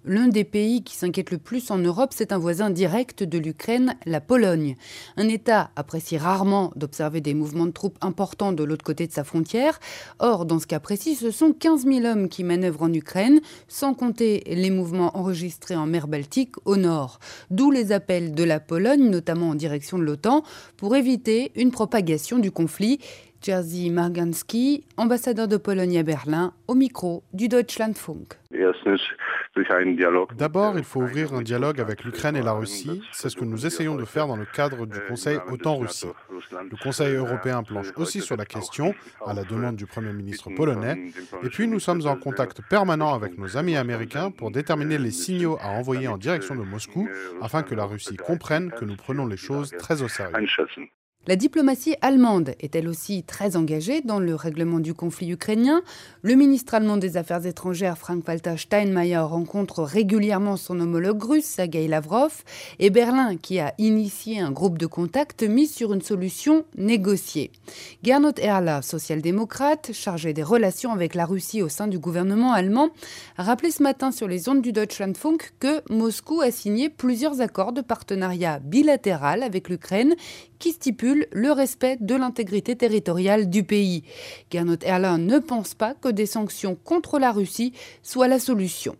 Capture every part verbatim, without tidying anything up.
L'un des pays qui s'inquiète le plus en Europe, c'est un voisin direct de l'Ukraine, la Pologne. Un État apprécie rarement d'observer des mouvements de troupes importants de l'autre côté de sa frontière. Or, dans ce cas précis, ce sont quinze mille hommes qui manœuvrent en Ukraine, sans compter les mouvements enregistrés en mer Baltique au nord. D'où les appels de la Pologne, notamment en direction de l'OTAN, pour éviter une propagation du conflit. Jerzy Marganski, ambassadeur de Pologne à Berlin, au micro du Deutschlandfunk. D'abord, il faut ouvrir un dialogue avec l'Ukraine et la Russie. C'est ce que nous essayons de faire dans le cadre du Conseil OTAN-Russie. Le Conseil européen planche aussi sur la question, à la demande du Premier ministre polonais. Et puis, nous sommes en contact permanent avec nos amis américains pour déterminer les signaux à envoyer en direction de Moscou, afin que la Russie comprenne que nous prenons les choses très au sérieux. La diplomatie allemande est elle aussi très engagée dans le règlement du conflit ukrainien. Le ministre allemand des Affaires étrangères, Frank-Walter Steinmeier, rencontre régulièrement son homologue russe, Sergueï Lavrov, et Berlin, qui a initié un groupe de contact mis sur une solution négociée. Gernot Erler, social-démocrate, chargé des relations avec la Russie au sein du gouvernement allemand, a rappelé ce matin sur les ondes du Deutschlandfunk que Moscou a signé plusieurs accords de partenariat bilatéral avec l'Ukraine qui stipulent le respect de l'intégrité territoriale du pays. Gernot Erler ne pense pas que des sanctions contre la Russie soient la solution.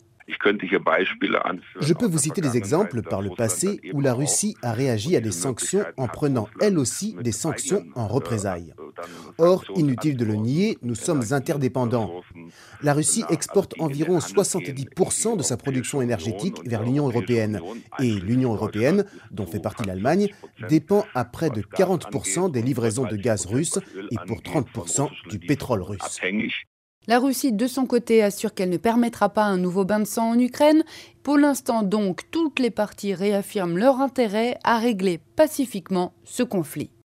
Je peux vous citer des exemples par le passé où la Russie a réagi à des sanctions en prenant elle aussi des sanctions en représailles. Or, inutile de le nier, nous sommes interdépendants. La Russie exporte environ soixante-dix pour cent de sa production énergétique vers l'Union européenne. Et l'Union européenne, dont fait partie l'Allemagne, dépend à près de quarante pour cent des livraisons de gaz russe et pour trente pour cent du pétrole russe. La Russie, de son côté, assure qu'elle ne permettra pas un nouveau bain de sang en Ukraine. Pour l'instant, donc, toutes les parties réaffirment leur intérêt à régler pacifiquement ce conflit.